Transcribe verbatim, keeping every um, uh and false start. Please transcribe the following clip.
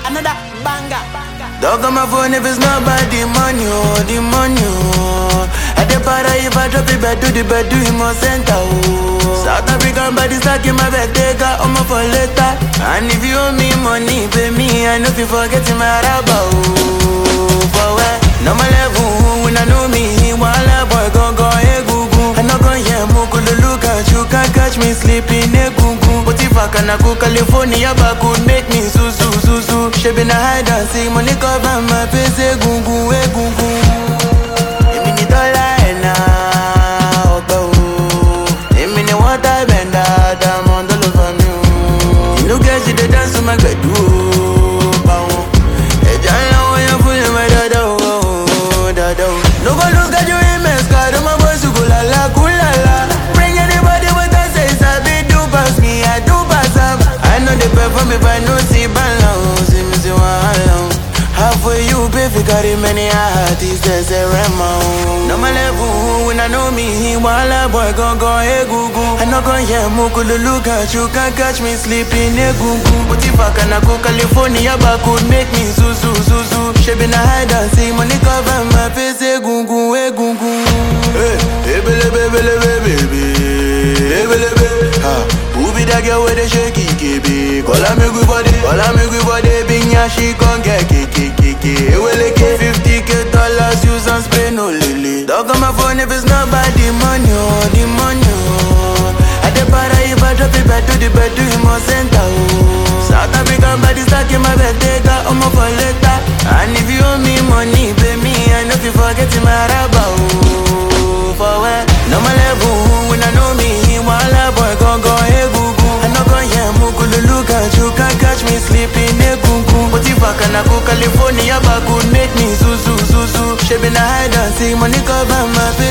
another banger. Dog on my phone if it's not about the money, oh, the money, oh. At the para if I drop it back to the bed, do him more center, oh. South African body stuck in my bed, take out on my for later. And if you owe me money, pay me, I know if you forget my rabba, oh. For where? No my level, when I know me, while I boy gon' go, hey, goo goo. I know gon' yeah, moko to look at you, can't catch me sleeping, hey, goo goo. But if I can go California, back could make me so, so, so, so. She been a hide and seek money cover my face, hey, goo goo, hey, goo goo. Give me the dollar and now, give me the water, bend that, I'm on the love of you. You know, guys, you dance to my bedroom. No go lose got you in mess, got my boys who go la la, cool la la. Bring anybody with us, say sabi do pass me, I do pass up. I know they perform if I know see balance, see me see one. Half for you, baby, carry many artists, they say Remo. No my level, when I know me, while a boy gon' go, hey, goo goo. I know gon' hear moko to look at you, can't catch me sleeping, hey, goo goo. But if I can go California, back could make me so, so, so, so. She been a hide and seek money cover my face, hey, goo goo, hey, goo goo. Hey, hey, baby, baby, baby, hey, baby, ha. Who be that girl with the shaky, baby? Call her me good body, call her me good body, binya she gon' get kiki, kiki. Hey, well, okay, fifty K dollars, use and spray no lily. Dog on my phone if it's not about the money, oh, the money, oh. At the para if I drop it back to the bed, do him more center, oh. South African body stuck in my bed, take out on my for later. And if you owe me money, pay me, I know if you forget my rabba, oh. For where? No my level, when I know me, while a boy gon' go, hey, goo goo. I know gon' yeah, moko to look at you, can't catch me sleeping, hey, goo goo. But if I can go California, back could make me so, so, so, so. She been a hide and seek money cover my face.